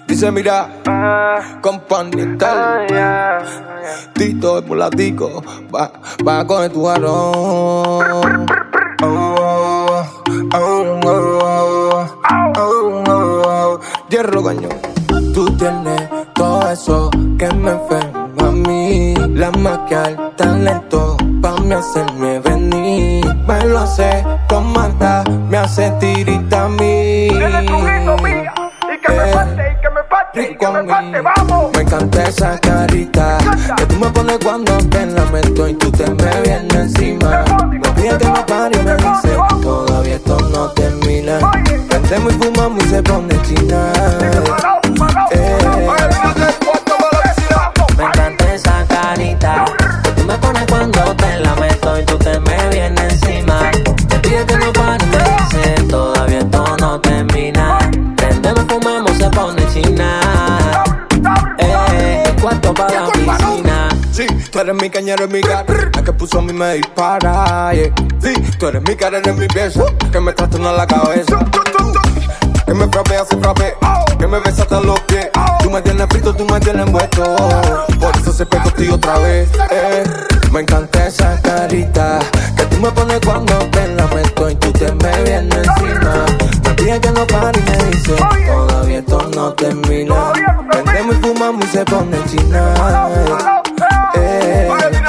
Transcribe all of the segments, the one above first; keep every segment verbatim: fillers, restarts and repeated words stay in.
Dice mira, compañía tal, Tito es polatico, va, va a coger tu jarrón. Oh, oh, oh, oh, oh, oh. Hierro cañón. Tú tienes todo eso que me enferma a mí. La magia, talento, pa' me hacerme venir. Me lo hace con maldad, me hace tirita a mí. Tienes tu grito mía, y que me parte, y que me parte, y que me parte, vamos. Me encanta esa carita que tú me pones cuando te lamento y tú te me vienes encima. Me pide que me pare y me dice, todavía esto no termina. Prendemos y fumamos y se pone china. Eh. Me encanta esa carita que tú me pones cuando te lamento y tú te me vienes encima. Me pide que no pare y me dice, todavía esto no termina. Prendemos, fumamos, se pone china. Eh, el cuarto para la piscina. Sí, tú eres mi cañero en mi cara, la que puso a mí me dispara, yeah. Sí, tú eres mi cara, eres mi pieza, que me trastorna la cabeza. Que me frappe, hace frappe, que me besa hasta los pies. Tú me tienes frito, tú me tienes envuelto. Por eso se pegó contigo otra vez, eh. Me encanta esa carita que tú me pones cuando te lamento y tú te me vienes encima. Me pide que no pare y me dice, todavía esto no termina. Prendemos y fumamos y se pone china. Eh.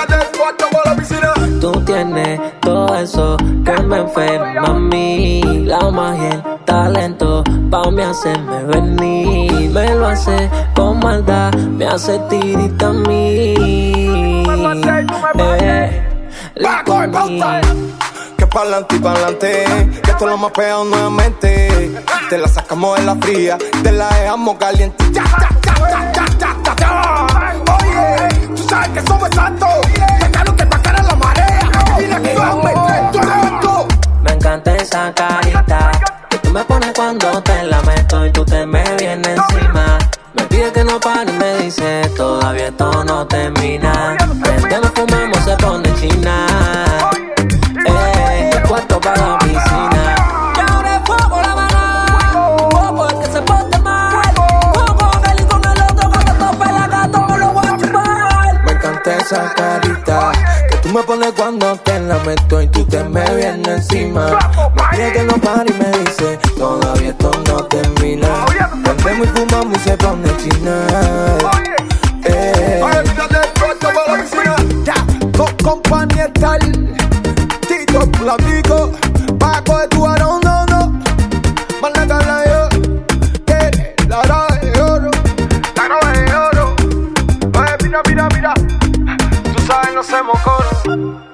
Tú tienes todo eso que me enferma a mí. La magia, el talento, pa' me hacerme venir. Me lo hace con maldad, me hace tirita a mí. Eh, la comida. Que pa'lante y pa'lante, que esto lo más pegado nuevamente. Te la sacamos de la fría, te la dejamos caliente. Ya, ya, ya, ya, ya, ya, ya. Oye, tú sabes que somos exactos. Dejaron que tacara la marea. Mira que yo me meto en esto. Me encanta esa carita que tú me pones cuando te lamento y tú te me vienes encima. Me pide que no pare y me dice, todavía esto no termina. Prendemos, fumamos, se pone china. Eh, el cuarto para la piscina. Y ahora es fuego la mano, fuego el que se porte mal. Fuego feliz con el otro, cuando tope la gato me lo voy a chupar. Me encanta esa carita que tú me pones cuando te lamento y tú te me vienes encima. Me pide que no pare y me dice, todavía esto no termina. Prendemos y fumamos y se pone china. Eh. Ya, con compañía tal, Tito platico, va a coger tu varón, no, no. Manda la yo, que la hora de oro, La hora de oro. Oye, mira, mira, mira. Tú sabes, no hacemos coro.